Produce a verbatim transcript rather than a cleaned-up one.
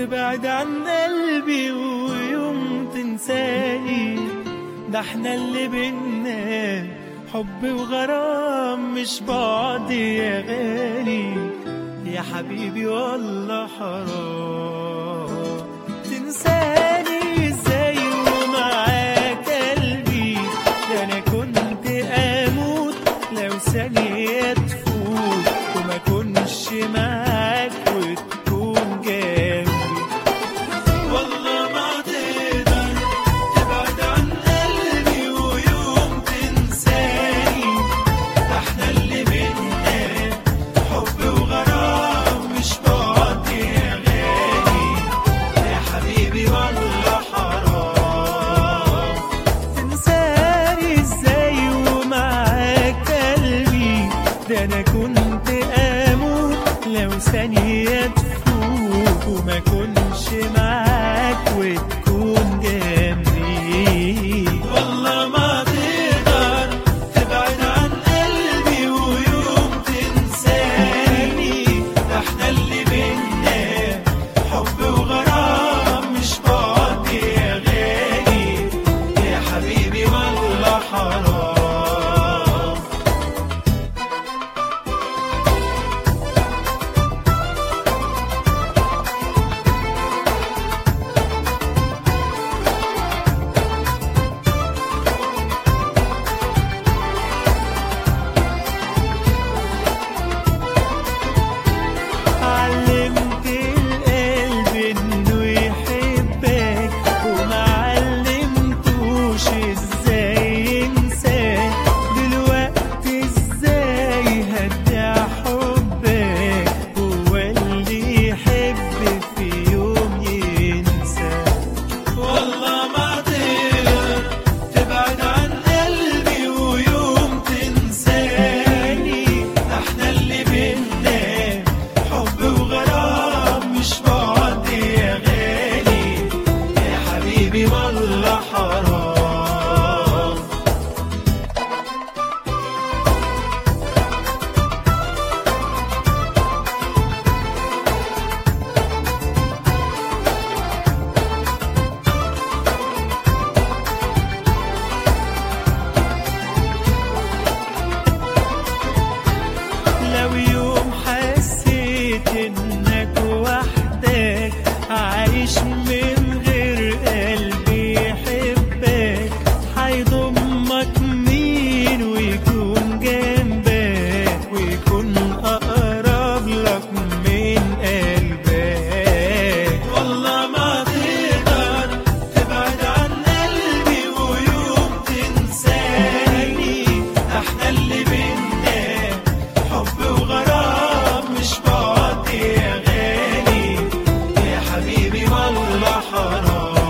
تبعد عن قلبي ويوم تنساني. ده احنا اللي بينا حب وغرام مش بعد يا غالي يا حبيبي والله حرام تنساني ازاي ومعاك قلبي. ده انا كنت اموت لو ثانية تفوت وما كنش معاك وتكون جنبي. والله ما تقدر تبعد عن قلبي ويوم تنساني. ده احنا اللي بينا حب وغرام مش بعد يا غالي يا حبيبي والله حرام تنساني ازاي ومعاك قلبي. ده انا كنت اموت لو ثانية تفوت وما كنش معاك وتكون جنبي. والله ما تقدر تبعد عن قلبي ويوم تنساني. ده احنا اللي بينا حب وغرام مش بعد يا غالي يا حبيبي والله حرام. علمت القلب انه يحبك وما علمتوش ازاي ينساك. دلوقتي ازاي هدع حبك هو اللي يحب في يوم ينسى. والله ما تقدر تبعد عن قلبي ويوم تنساني. ده احنا اللي بينا حب وغرام مش بعد يا غالي يا حبيبي والله حرام. لو يوم حسيت انك وحدك عايش من غير قلبي يحبك هيضمك مين ويكون جنبك ويكون اقرب لك من قلبك. والله ما تقدر تبعد عن قلبي ويوم تنساني. احنا اللي بينا حب وغرام مش بعد يا غالي يا حبيبي والله حرام.